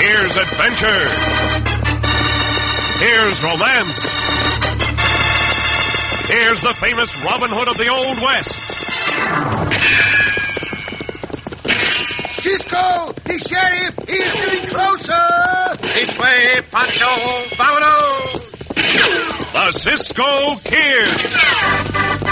Here's adventure. Here's romance. Here's the famous Robin Hood of the Old West. Cisco! The sheriff! He's getting closer! This way, Pancho! Vámonos! The Cisco Kid.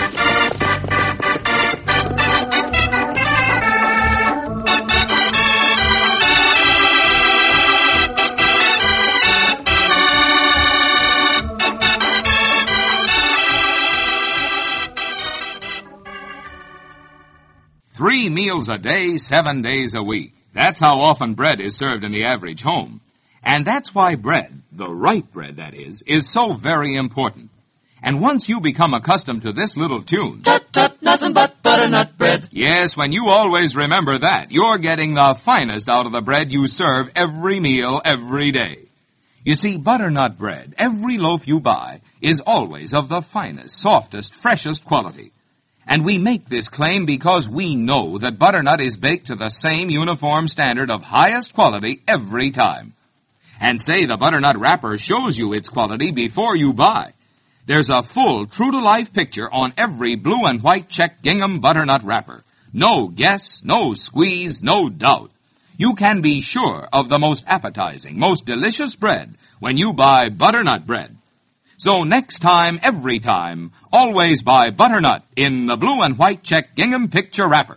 3 meals a day, 7 days a week. That's how often bread is served in the average home. And that's why bread, the right bread that is so very important. And once you become accustomed to this little tune... Tut, tut, nothing but butternut bread. Yes, when you always remember that, you're getting the finest out of the bread you serve every meal, every day. You see, butternut bread, every loaf you buy, is always of the finest, softest, freshest quality. And we make this claim because we know that butternut is baked to the same uniform standard of highest quality every time. And say the butternut wrapper shows you its quality before you buy. There's a full, true-to-life picture on every blue and white check gingham butternut wrapper. No guess, no squeeze, no doubt. You can be sure of the most appetizing, most delicious bread when you buy butternut bread. So next time, every time, always buy butternut in the blue and white check gingham picture wrapper.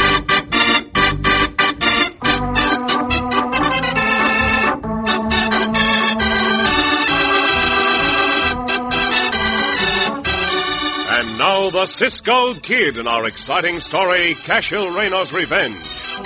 And now the Cisco Kid in our exciting story, Cashel Reyno's Revenge.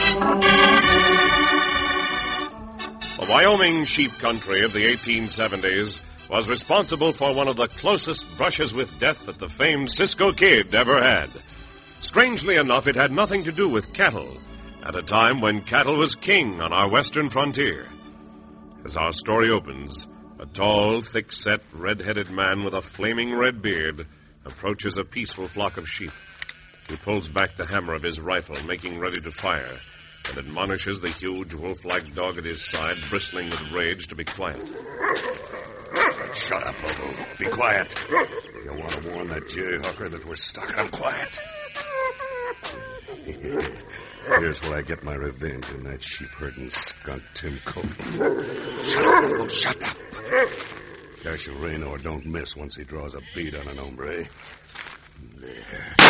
The Wyoming sheep country of the 1870s was responsible for one of the closest brushes with death that the famed Cisco Kid ever had. Strangely enough, it had nothing to do with cattle, at a time when cattle was king on our western frontier. As our story opens, a tall, thick-set, red-headed man with a flaming red beard approaches a peaceful flock of sheep. He pulls back the hammer of his rifle, making ready to fire, and admonishes the huge wolf-like dog at his side, bristling with rage, to be quiet. Shut up, Lobo. Be quiet. You want to warn that jayhawker that we're stuck on quiet? Here's where I get my revenge on that sheep-herding skunk Tim Colton. Shut up, Lobo. Shut up. Cashel Reyno don't miss once he draws a bead on an hombre. There.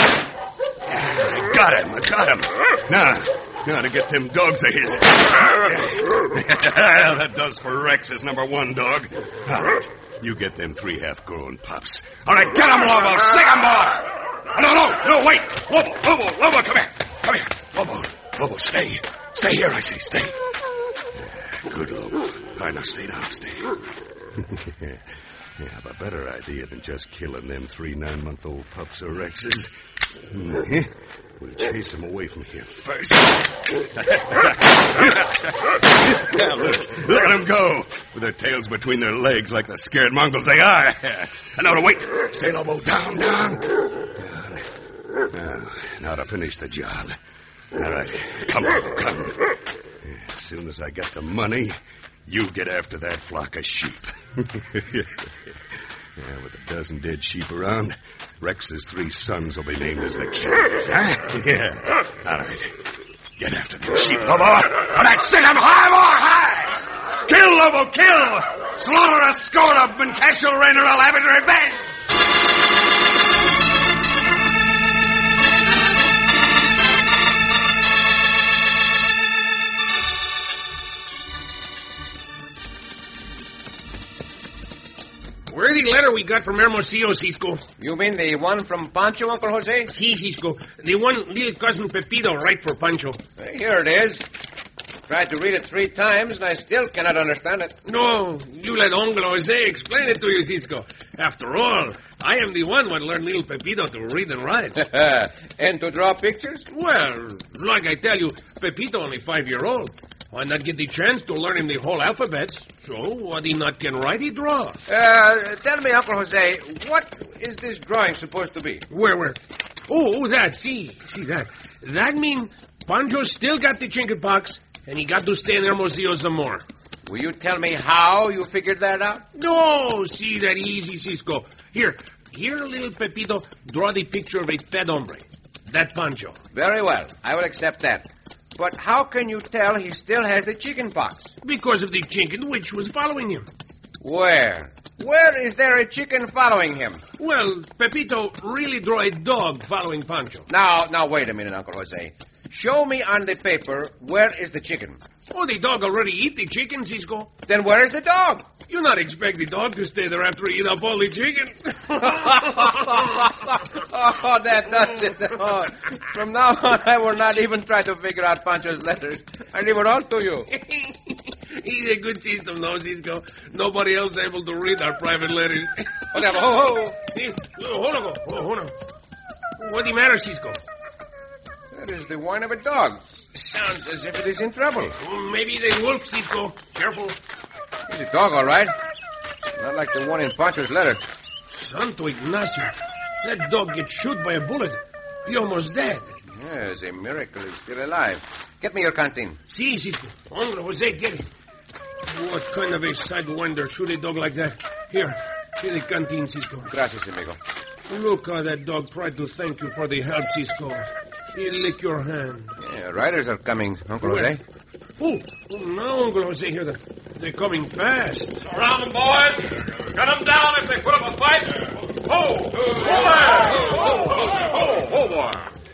I got him. Now to get them dogs of his. That does for Rex, his number one dog. All right, you get them 3 half-grown pups. All right, get them, Lobo. Sick 'em, boy. No, wait. Lobo, come here. Lobo, stay. Stay here, I say, stay. Good, Lobo. All right, now stay down, stay. You have a better idea than just killing them 3 9-month-old pups of Rex's. We'll chase them away from here first. Look at them go, with their tails between their legs like the scared Mongols they are. And now to wait. Stay, Lobo. Down. Now to finish the job. All right. Come, Lobo, come. As soon as I get the money, you get after that flock of sheep. With a dozen dead sheep around, Rex's 3 sons will be named as the killers, huh? Yeah. All right. Get after them sheep, Lobo. All right, send them high. Kill, Lobo, kill. Slaughter a score of them, and Cashel Reyno will have his revenge. Where's the letter we got from Hermosillo, Cisco? You mean the one from Pancho, Uncle Jose? Si, Cisco. The one little cousin Pepito right for Pancho. Here it is. Tried to read it 3 times, and I still cannot understand it. No, you let Uncle Jose explain it to you, Cisco. After all, I am the one who learned little Pepito to read and write. And to draw pictures? Well, like I tell you, Pepito only 5-year-old. Why not get the chance to learn him the whole alphabet? So, what he not can write, he draw. Tell me, Uncle Jose, what is this drawing supposed to be? Where? Oh, that, see that. That means Pancho still got the chickenpox, and he got to stay in Hermosillo some more. Will you tell me how you figured that out? No, see that easy, Cisco. Here, little Pepito, draw the picture of a fat hombre. That Pancho. Very well. I will accept that. But how can you tell he still has the chicken pox? Because of the chicken which was following him. Where? Where is there a chicken following him? Well, Pepito really draw a dog following Pancho. Now, wait a minute, Uncle Jose. Show me on the paper where is the chicken. Oh, the dog already eat the chicken, Cisco. Then where is the dog? You not expect the dog to stay there after he eat up all the chicken. Oh, that does it. Oh, from now on, I will not even try to figure out Pancho's letters. I leave it all to you. He's a good system, no, Cisco. Nobody else able to read our private letters. Hold on. Hold on. What's the matter, Cisco? That is the whine of a dog. Sounds as if it is in trouble. Maybe the wolf, Cisco. Careful. It's a dog, all right. Not like the one in Pancho's letter. Santo Ignacio. That dog gets shot by a bullet. He almost dead. Yes, a miracle he's still alive. Get me your canteen. Si, Cisco. Hombre, Jose, get it. What kind of a sidewinder shoot a dog like that? Here the canteen, Cisco. Gracias, amigo. Look how that dog tried to thank you for the help, Cisco. He licked your hand. Yeah, riders are coming, Uncle Jose. Oh, now, Uncle Jose, here they're coming fast. Around them, boys. Cut them down if they put up a fight. Ho! Ho, boy.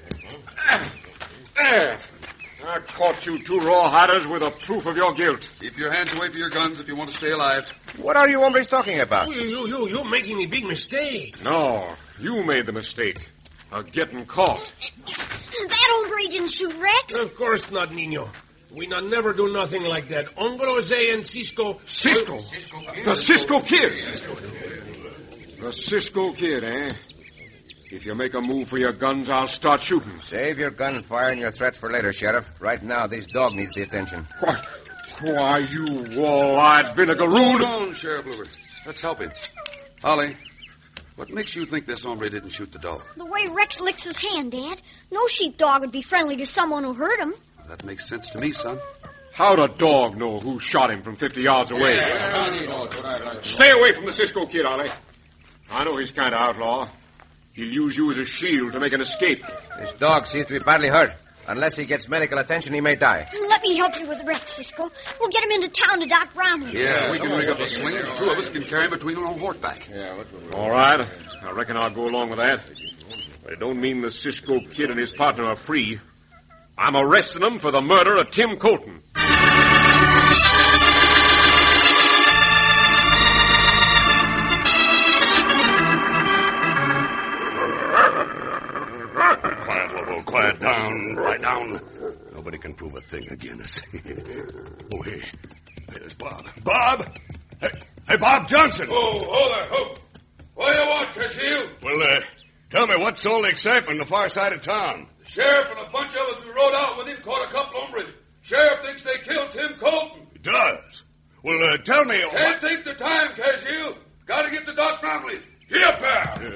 There. I caught you two rawhiders with a proof of your guilt. Keep your hands away from your guns if you want to stay alive. What are you hombres talking about? You're making a big mistake. No, you made the mistake of getting caught. That hombre didn't shoot Rex. Of course not, Nino. We never do nothing like that. Uncle Jose and Cisco... Cisco? The Cisco Kid. The Cisco Kid, eh? If you make a move for your guns, I'll start shooting. Save your gunfire and your threats for later, Sheriff. Right now, this dog needs the attention. What? Why, you wall-eyed vinegaroon. Hold on, Sheriff Bluebird. Let's help him. Holly, what makes you think this hombre didn't shoot the dog? The way Rex licks his hand, Dad. No sheepdog would be friendly to someone who hurt him. That makes sense to me, son. How'd a dog know who shot him from 50 yards away? Stay away from the Cisco Kid, Ollie. I know he's kind of outlaw. He'll use you as a shield to make an escape. This dog seems to be badly hurt. Unless he gets medical attention, he may die. Let me help you with Rex, Cisco. We'll get him into town to Doc Brownlee. Yeah, we can rig up a sling. The two of us can carry him between on horseback. All right. I reckon I'll go along with that. But it don't mean the Cisco Kid and his partner are free. I'm arresting them for the murder of Tim Colton. Quiet, Lobo, quiet. Down, right down. Nobody can prove a thing against us. Oh, hey. There's Bob. Bob! Hey, Bob Johnson! Oh, there. Oh. What do you want, Cashiel? Well, tell me, what's all the excitement on the far side of town? The sheriff and a bunch of us who rode out with him caught a couple hombres. Sheriff thinks they killed Tim Colton. He does? Well, tell me... Can't think the time, Cashiel. Gotta get to Doc Brownlee. Here, pal. Yeah.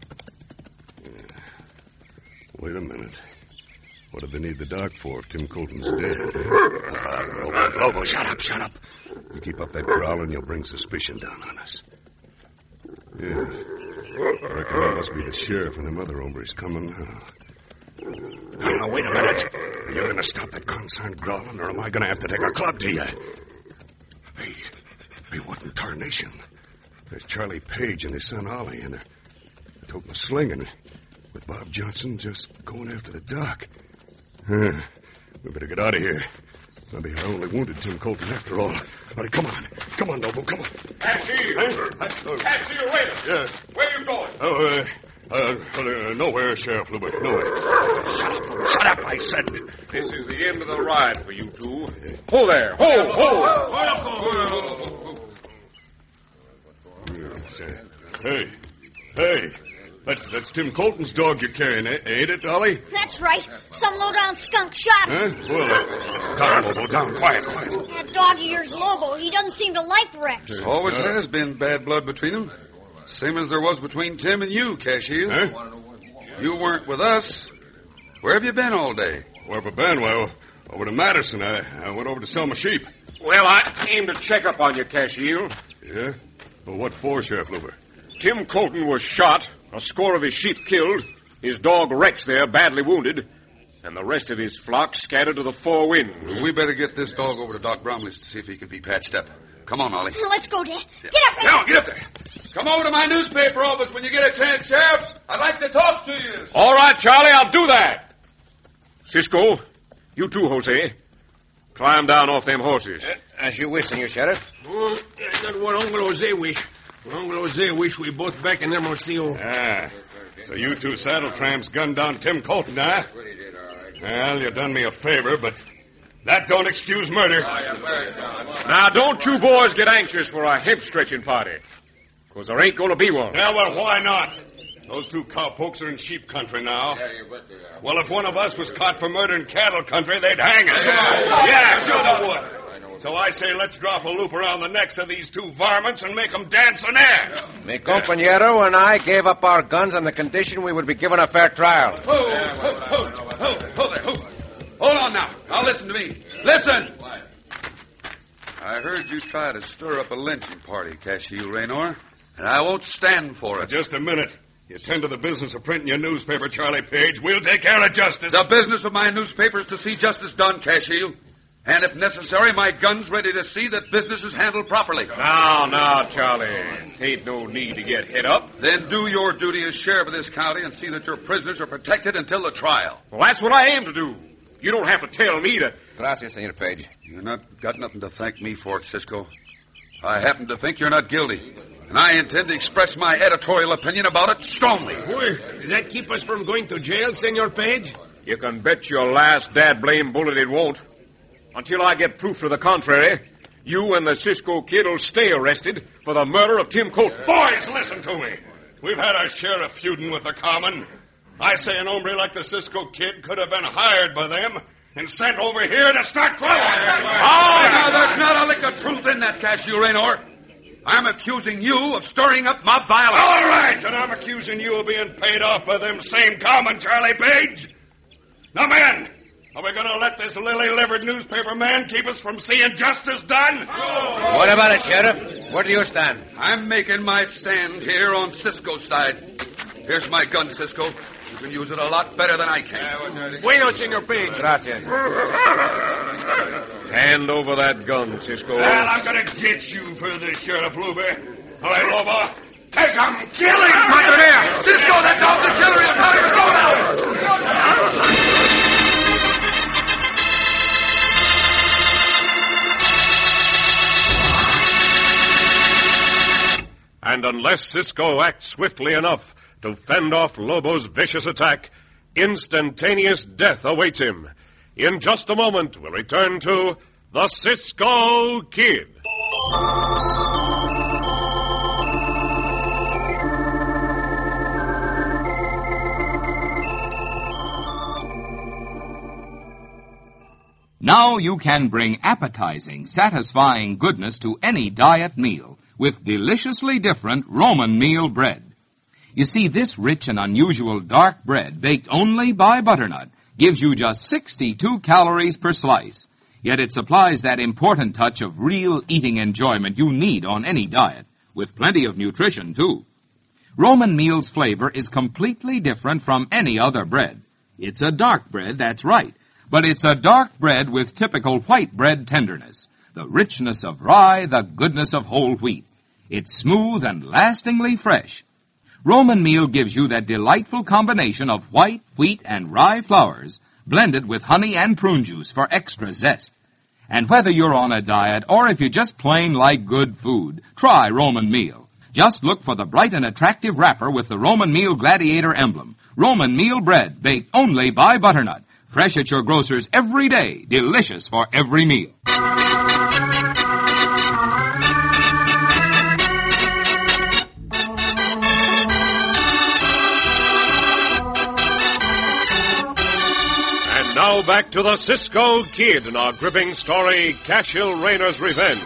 Wait a minute. What do they need the doc for if Tim Colton's dead? Lobo, shut up. You keep up that growl and you'll bring suspicion down on us. Yeah. I reckon that must be the sheriff and them other hombres coming. Now, wait a minute. Are you going to stop that concerned growling, or am I going to have to take a club to you? Hey, what in tarnation? There's Charlie Page and his son Ollie, and they're toting a sling, and with Bob Johnson just going after the doc. We better get out of here. Maybe I only wounded Tim Colton after all. All right, come on, Noble, come on. Cashiel, wait. Yeah. Where you going? Nowhere, Sheriff Bluebird, nowhere. Shut up, I said. This is the end of the ride for you two. Ho there, ho! Hey, that's Tim Colton's dog you're carrying, ain't it, Ollie? That's right. Some low-down skunk shot him. Huh? Well, down, Lobo, down. Quiet. That dog of yours, Lobo, he doesn't seem to like Rex. Always has been bad blood between them. Same as there was between Tim and you, Cashiel. Huh? You weren't with us. Where have you been all day? Where have I been? Well, over to Madison. I went over to sell my sheep. Well, I came to check up on you, Cashiel. Yeah? Well, what for, Sheriff Luber? Tim Colton was shot, a score of his sheep killed, his dog Rex there badly wounded, and the rest of his flock scattered to the four winds. We better get this dog over to Doc Bromley's to see if he can be patched up. Come on, Ollie. Let's go, Dad. Get up there. Now, get up there. Come over to my newspaper office when you get a chance, Sheriff. I'd like to talk to you. All right, Charlie, I'll do that. Cisco, you too, Jose. Climb down off them horses. As you wish, Senor Sheriff. Oh, that's what Uncle Jose wish. Uncle Jose wish we both back in Hermosillo. Ah, so you two saddle tramps gunned down Tim Colton, huh? Well, you done me a favor, but that don't excuse murder. Now, don't you boys get anxious for a hemp-stretching party, because there ain't going to be one. Yeah, well, why not? Those two cowpokes are in sheep country now. Well, if one of us was caught for murder in cattle country, they'd hang us. Yeah, sure they would. So I say let's drop a loop around the necks of these two varmints and make them dance in air. Mi compañero and I gave up our guns on the condition we would be given a fair trial. Hold on now. Now listen to me. Listen! I heard you try to stir up a lynching party, Cashiel Raynor, and I won't stand for it. Just a minute. You attend to the business of printing your newspaper, Charlie Page. We'll take care of justice. The business of my newspaper is to see justice done, Cashiel. And if necessary, my gun's ready to see that business is handled properly. Now, Charlie. Ain't no need to get hit up. Then do your duty as sheriff of this county and see that your prisoners are protected until the trial. Well, that's what I aim to do. You don't have to tell me to... Gracias, Senor Page. You've not got nothing to thank me for, Cisco. I happen to think you're not guilty, and I intend to express my editorial opinion about it strongly. Boy, does that keep us from going to jail, Senor Page? You can bet your last dad-blame bullet it won't. Until I get proof to the contrary, you and the Cisco Kid will stay arrested for the murder of Tim Colton. Boys, listen to me. We've had our share of feuding with the common. I say an hombre like the Cisco Kid could have been hired by them and sent over here to start trouble. Now, there's not a lick of truth in that, Cashiel Raynor. I'm accusing you of stirring up mob violence. All right, and I'm accusing you of being paid off by them same common, Charlie Page. Now, men, are we going to let this lily-livered newspaper man keep us from seeing justice done? What about it, Sheriff? Where do you stand? I'm making my stand here on Cisco's side. Here's my gun, Cisco. You can use it a lot better than I can. Bueno, Senor Page. Gracias. Hand over that gun, Cisco. Well, I'm going to get you for this, Sheriff Luber. All right, Loba, take him, kill him! Montaner! Cisco, that dog's a killer! He'll tell you, go now! And unless Cisco acts swiftly enough to fend off Lobo's vicious attack, instantaneous death awaits him. In just a moment, we'll return to the Cisco Kid. Now you can bring appetizing, satisfying goodness to any diet meal with deliciously different Roman meal bread. You see, this rich and unusual dark bread, baked only by butternut, gives you just 62 calories per slice. Yet it supplies that important touch of real eating enjoyment you need on any diet, with plenty of nutrition, too. Roman meal's flavor is completely different from any other bread. It's a dark bread, that's right, but it's a dark bread with typical white bread tenderness, the richness of rye, the goodness of whole wheat. It's smooth and lastingly fresh. Roman meal gives you that delightful combination of white, wheat, and rye flours, blended with honey and prune juice for extra zest. And whether you're on a diet or if you just plain like good food, try Roman meal. Just look for the bright and attractive wrapper with the Roman meal gladiator emblem. Roman meal bread, baked only by butternut. Fresh at your grocer's every day, delicious for every meal. Now back to the Cisco Kid in our gripping story, Cashiel Raynor's Revenge.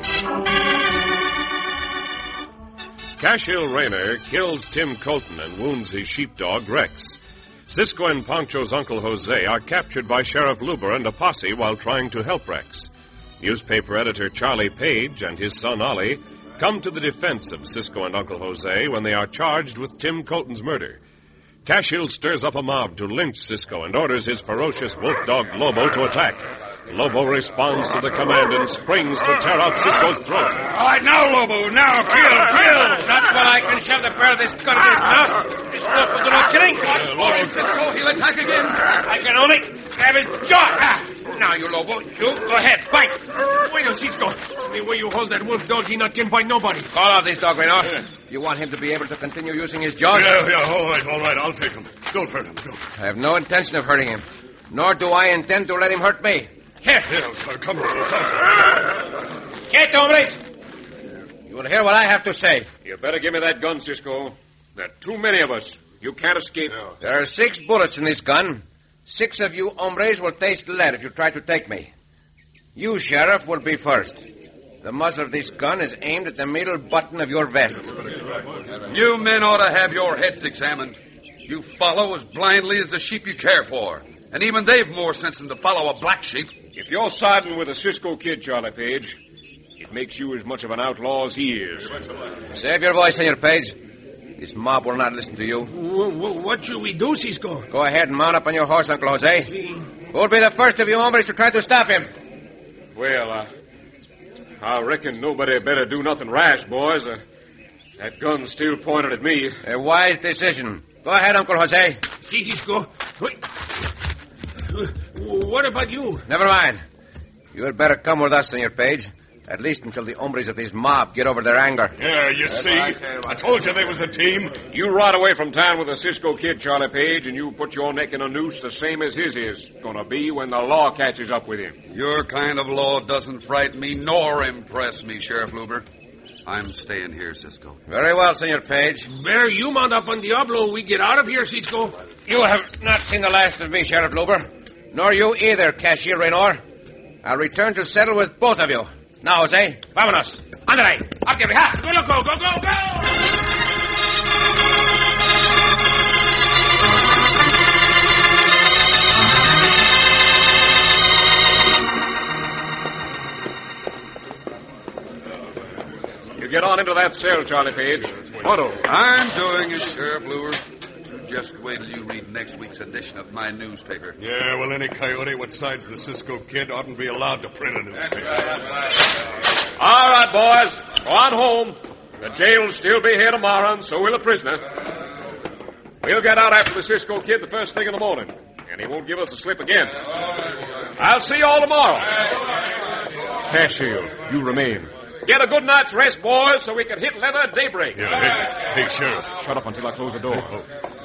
Cashiel Raynor kills Tim Colton and wounds his sheepdog, Rex. Cisco and Pancho's Uncle Jose are captured by Sheriff Luber and a posse while trying to help Rex. Newspaper editor Charlie Page and his son Ollie come to the defense of Cisco and Uncle Jose when they are charged with Tim Colton's murder. Cashill stirs up a mob to lynch Cisco and orders his ferocious wolf dog Lobo to attack. Lobo responds to the command and springs to tear out Cisco's throat. All right, now, Lobo, now, kill! Not while I can shove the barrel of this gun in his mouth. This wolf will do no killing. Lobo, Cisco, he'll attack again. I can only grab his jaw. Now, you Lobo, you go ahead, bite. Wait a Cisco. The way you hold that wolf dog, he not can bite nobody. Call out this dog, Raynor. If you want him to be able to continue using his jaws. Yeah, all right, I'll take him. Don't hurt him, don't. I have no intention of hurting him, nor do I intend to let him hurt me. Here. Come on. Get, hombres. You will hear what I have to say. You better give me that gun, Cisco. There are too many of us. You can't escape. No. There are 6 bullets in this gun. 6 of you hombres will taste lead if you try to take me. You, Sheriff, will be first. The muzzle of this gun is aimed at the middle button of your vest. You men ought to have your heads examined. You follow as blindly as the sheep you care for. And even they've more sense than to follow a black sheep. If you're siding with the Cisco Kid, Charlie Page, it makes you as much of an outlaw as he is. Save your voice, Senor Page. This mob will not listen to you. What should we do, Cisco? Go ahead and mount up on your horse, Uncle Jose. Who'll be the first of you hombres to try to stop him? Well, I reckon nobody better do nothing rash, boys. That gun's still pointed at me. A wise decision. Go ahead, Uncle Jose. Si, Cisco. Wait. What about you? Never mind. You had better come with us, Senor Page. At least until the hombres of this mob get over their anger. Yeah, you see? I told you they was a team. You ride away from town with the Cisco Kid, Charlie Page, and you put your neck in a noose the same as his is gonna be when the law catches up with him. Your kind of law doesn't frighten me nor impress me, Sheriff Luber. I'm staying here, Cisco. Very well, Senor Page. Where you mount up on Diablo, we get out of here, Cisco. You have not seen the last of me, Sheriff Luber. Nor you either, Cashier Raynor. I'll return to settle with both of you. Now, Jose, vámonos. Ándale. Okay, go. You get on into that cell, Charlie Page. Pronto. I'm doing it, Sheriff Luber. Just wait till you read next week's edition of my newspaper. Yeah, well, any coyote what sides the Cisco Kid oughtn't be allowed to print a newspaper. All right, boys. Go on home. The jail will still be here tomorrow, and so will the prisoner. We'll get out after the Cisco Kid the first thing in the morning, and he won't give us a slip again. I'll see you all tomorrow. Cashill, you remain. Get a good night's rest, boys, so we can hit leather at daybreak. Yeah, hey, Sheriff. Shut up until I close the door.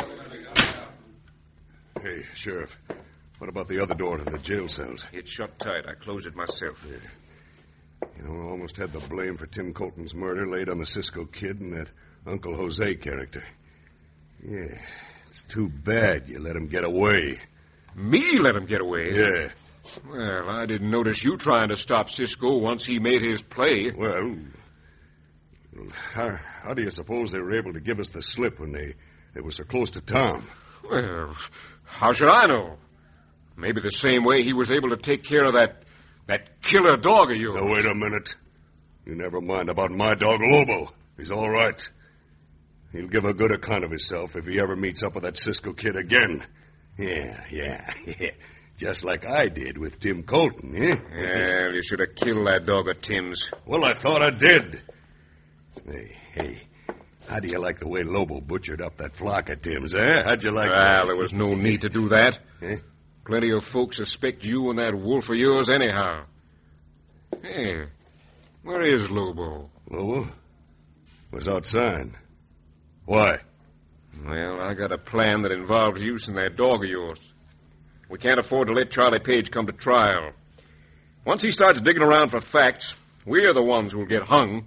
Hey, Sheriff, what about the other door to the jail cells? It's shut tight. I closed it myself. Yeah. You know, I almost had the blame for Tim Colton's murder laid on the Cisco Kid and that Uncle Jose character. Yeah, it's too bad you let him get away. Me let him get away? Yeah. Well, I didn't notice you trying to stop Cisco once he made his play. Well, how do you suppose they were able to give us the slip when they were so close to Tom? Well, how should I know? Maybe the same way he was able to take care of that killer dog of yours. Now, wait a minute. You never mind about my dog, Lobo. He's all right. He'll give a good account of himself if he ever meets up with that Cisco Kid again. Yeah. Just like I did with Tim Colton, eh? Well, you should have killed that dog of Tim's. Well, I thought I did. Hey, how do you like the way Lobo butchered up that flock of Tim's, eh? How'd you like that? Well, there was no need to do that. Eh? Plenty of folks suspect you and that wolf of yours anyhow. Hey, where is Lobo? Lobo? Was outside. Why? Well, I got a plan that involves using that dog of yours. We can't afford to let Charlie Page come to trial. Once he starts digging around for facts, we're the ones who'll get hung.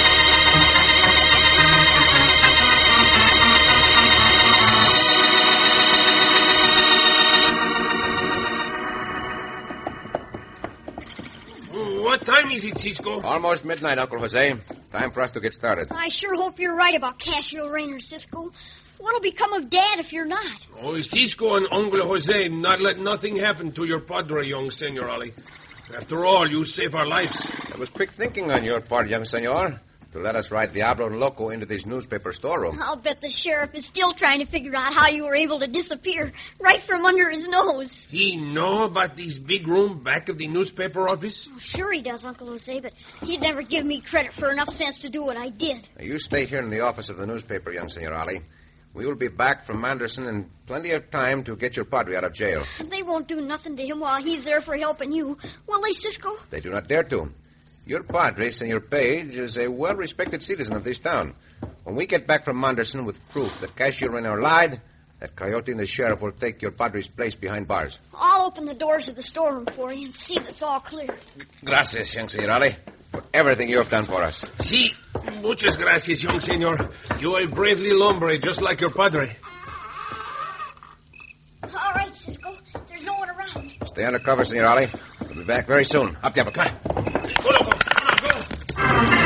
What time is it, Cisco? Almost midnight, Uncle Jose. Time for us to get started. I sure hope you're right about Cashill Raynor, Cisco. What'll become of Dad if you're not? Oh, Cisco and Uncle Jose not let nothing happen to your padre, young Senor Ollie. After all, you save our lives. It was quick thinking on your part, young senor, to let us ride Diablo and Loco into this newspaper storeroom. I'll bet the sheriff is still trying to figure out how you were able to disappear right from under his nose. He know about this big room back of the newspaper office? Oh, sure he does, Uncle Jose, but he'd never give me credit for enough sense to do what I did. Now, you stay here in the office of the newspaper, young Senor Ali. We will be back from Manderson in plenty of time to get your padre out of jail. They won't do nothing to him while he's there for helping you. Will they, Cisco? They do not dare to. Your padre, Senor Page, is a well-respected citizen of this town. When we get back from Manderson with proof that Cashier Reno lied, that Coyote and the sheriff will take your padre's place behind bars. I'll open the doors of the storeroom for you and see that it's all clear. Gracias, young Senor Ali, for everything you have done for us. Si, muchas gracias, young senor. You are a brave little hombre, just like your padre. All right, Cisco. There's no one around. Stay under cover, Senor Ali. We'll be back very soon. Up, Diablo, come on. Go, Loco. Come on, go.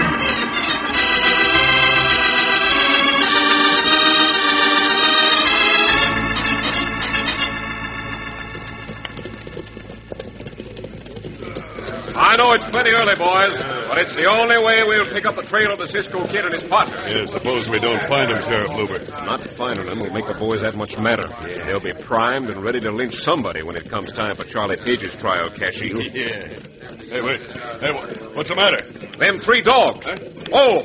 I know it's plenty early, boys, but it's the only way we'll pick up the trail of the Cisco Kid and his partner. Yeah, suppose we don't find him, Sheriff Luber. Not finding them will make the boys that much madder. Yeah. They'll be primed and ready to lynch somebody when it comes time for Charlie Page's trial, Cashier. Yeah. Hey, wait. Hey, what's the matter? Them 3 dogs. Huh? Oh,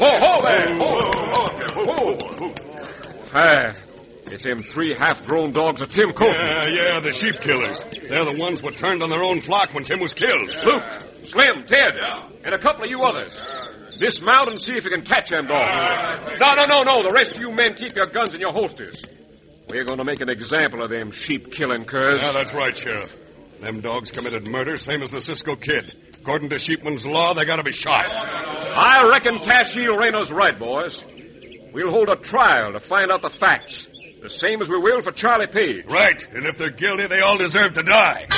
ho, there. Hey, it's them 3 half-grown dogs of Tim Colton. Yeah, the sheep killers. They're the ones what turned on their own flock when Tim was killed. Luke, Slim, Ted, and a couple of you others. Dismount and see if you can catch them dogs. No. The rest of you men keep your guns in your holsters. We're going to make an example of them sheep-killing curs. Yeah, that's right, Sheriff. Them dogs committed murder, same as the Cisco Kid. According to sheepman's law, they got to be shot. I reckon Cashiel Reno's right, boys. We'll hold a trial to find out the facts. The same as we will for Charlie Page. Right, and if they're guilty, they all deserve to die.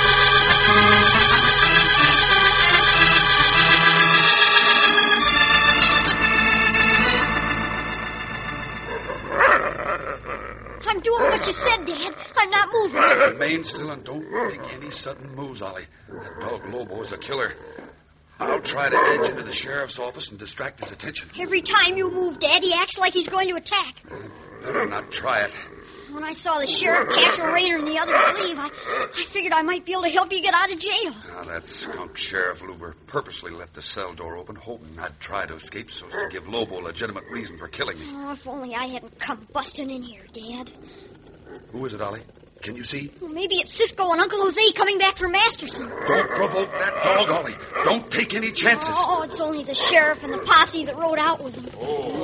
I'm doing what you said, Dad. I'm not moving. Remain still and don't make any sudden moves, Ollie. That dog Lobo is a killer. I'll try to edge into the sheriff's office and distract his attention. Every time you move, Dad, he acts like he's going to attack. Better not try it. When I saw the sheriff, Cashiel Rayner, and the others leave, I figured I might be able to help you get out of jail. Now, that skunk Sheriff Luber purposely left the cell door open, hoping I'd try to escape so as to give Lobo a legitimate reason for killing me. Oh, if only I hadn't come busting in here, Dad. Who is it, Ollie? Can you see? Well, maybe it's Cisco and Uncle Jose coming back from Masterson. Don't provoke that dog, Ollie. Don't take any chances. Oh, it's only the sheriff and the posse that rode out with him.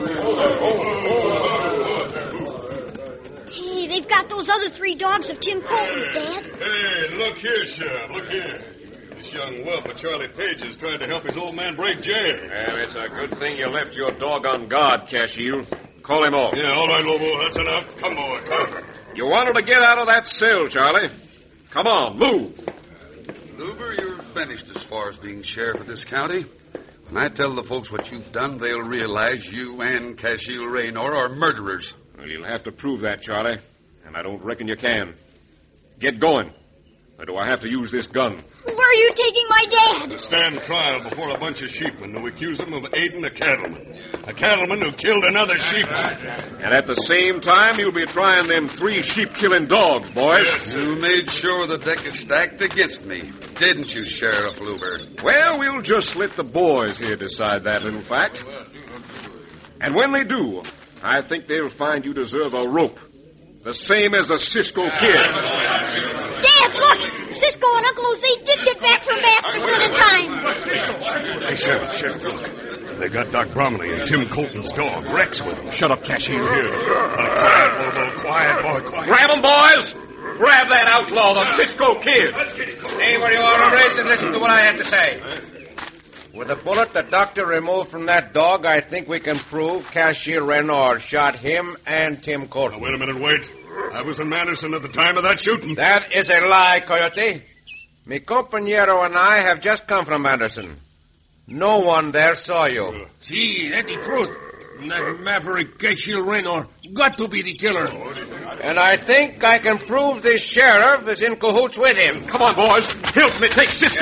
Hey, they've got those other 3 dogs of Tim Colton's, Dad. Hey, look here, Sheriff, look here. This young whelp of Charlie Page is trying to help his old man break jail. Well, it's a good thing you left your dog on guard, Cashiel. Call him off. Yeah, all right, Lobo, that's enough. Come on, come. You wanted to get out of that cell, Charlie. Come on, move. Luber, you're finished as far as being sheriff of this county. When I tell the folks what you've done, they'll realize you and Cashiel Raynor are murderers. Well, you'll have to prove that, Charlie, and I don't reckon you can. Get going. Or do I have to use this gun? Where are you taking my dad? To stand trial before a bunch of sheepmen who accuse him of aiding a cattleman. A cattleman who killed another sheepman. And at the same time, you'll be trying them 3 sheep-killing dogs, boys. Yes, you made sure the deck is stacked against me, didn't you, Sheriff Luber? Well, we'll just let the boys here decide that little fact. And when they do, I think they'll find you deserve a rope. The same as the Cisco Kid. Dad, look! Cisco and Uncle Jose did get back from Masterson in time. Hey, Sheriff, look. They got Doc Bromley and Tim Colton's dog, Rex, with them. Shut up, Cashiel. Here. Quiet, Lobo. Quiet, boy, quiet. Grab them, boys! Grab that outlaw, the Cisco Kid. Stay where you are, hombres, and listen to what I have to say. With the bullet the doctor removed from that dog, I think we can prove Cashiel Raynor shot him and Tim Colton. Now, wait a minute, wait. I was in Manderson at the time of that shooting. That is a lie, Coyote. Mi compañero and I have just come from Manderson. No one there saw you. See, that's the truth. That maverick Cashiel Raynor got to be the killer. And I think I can prove this sheriff is in cahoots with him. Come on, boys. Help me take Cisco.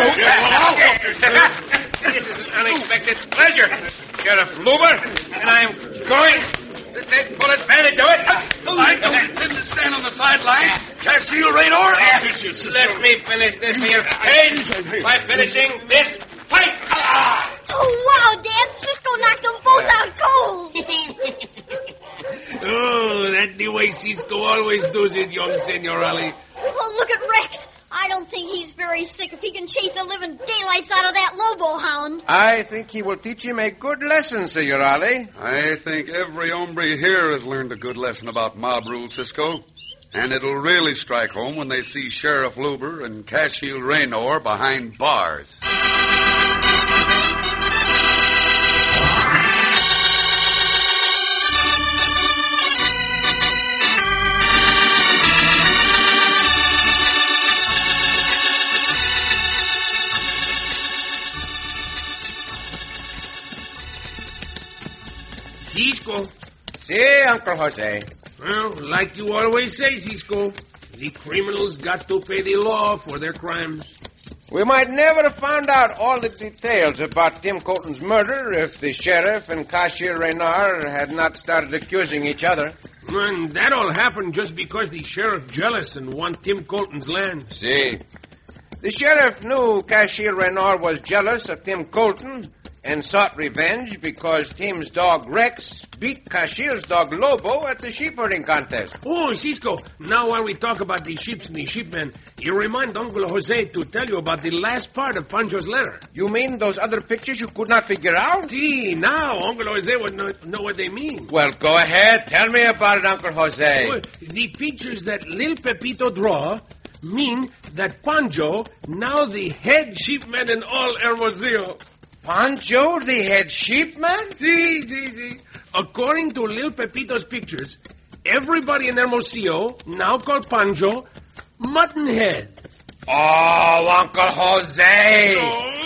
This is an unexpected pleasure, Sheriff Luber, and I'm going to take full advantage of it. I don't intend to stand on the sideline. Castile, Raynor. Let me finish this here page by finishing this fight. Oh, wow, Dad. Cisco knocked them both out cold. Oh, that's the way Cisco always does it, young Senor Ali. Well, look at Rex. I don't think he's very sick if he can chase the living daylights out of that Lobo hound. I think he will teach him a good lesson, Senor Ali. I think every hombre here has learned a good lesson about mob rule, Cisco. And it'll really strike home when they see Sheriff Luber and Castile Raynor behind bars. Cisco. Si, Uncle Jose. Well, like you always say, Cisco, the criminals got to pay the law for their crimes. We might never have found out all the details about Tim Colton's murder if the sheriff and Castile Raynor had not started accusing each other. And that all happened just because the sheriff jealous and want Tim Colton's land. Si. The sheriff knew Castile Raynor was jealous of Tim Colton and sought revenge because Tim's dog Rex beat Castile's dog Lobo at the sheep herding contest. Oh, Cisco, now while we talk about the sheeps and the sheepmen, you remind Uncle Jose to tell you about the last part of Pancho's letter. You mean those other pictures you could not figure out? See, now Uncle Jose would know what they mean. Well, go ahead. Tell me about it, Uncle Jose. Well, the pictures that Lil Pepito draw mean that Pancho, now the head sheepman in all Hermosillo. Pancho, the head sheepman? See. According to Lil Pepito's pictures, everybody in Hermosillo now call Pancho Muttonhead. Oh, Uncle Jose!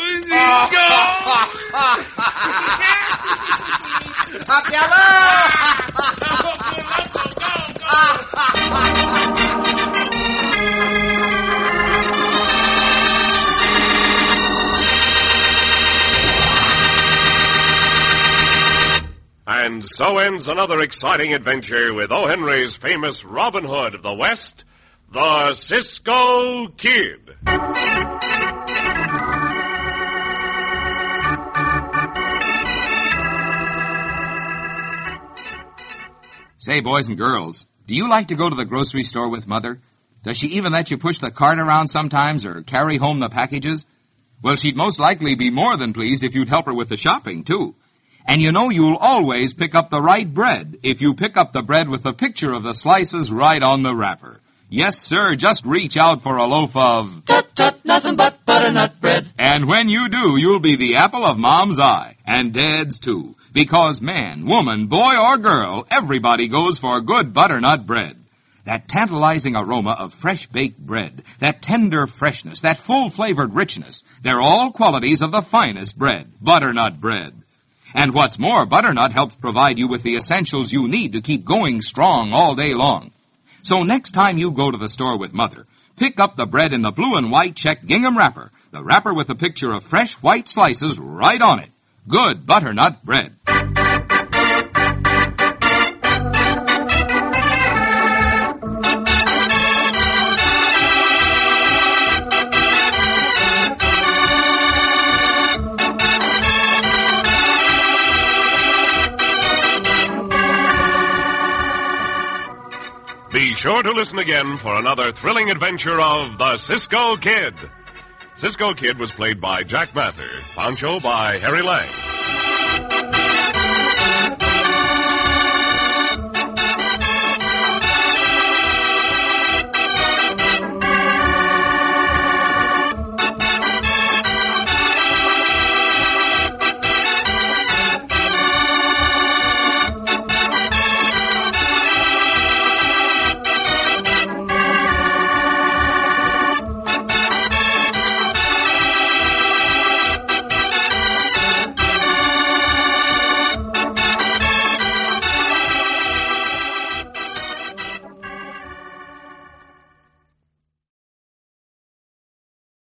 And so ends another exciting adventure with O. Henry's famous Robin Hood of the West, the Cisco Kid. Say, boys and girls, do you like to go to the grocery store with Mother? Does she even let you push the cart around sometimes or carry home the packages? Well, she'd most likely be more than pleased if you'd help her with the shopping, too. And you know you'll always pick up the right bread if you pick up the bread with the picture of the slices right on the wrapper. Yes, sir, just reach out for a loaf of... Tut, nothing but butternut bread. And when you do, you'll be the apple of Mom's eye, and Dad's too. Because man, woman, boy, or girl, everybody goes for good butternut bread. That tantalizing aroma of fresh-baked bread, that tender freshness, that full-flavored richness, they're all qualities of the finest bread, butternut bread. And what's more, butternut helps provide you with the essentials you need to keep going strong all day long. So next time you go to the store with Mother, pick up the bread in the blue and white checked gingham wrapper, the wrapper with a picture of fresh white slices right on it. Good butternut bread. Be sure to listen again for another thrilling adventure of the Cisco Kid. Cisco Kid was played by Jack Mather, Pancho by Harry Lang.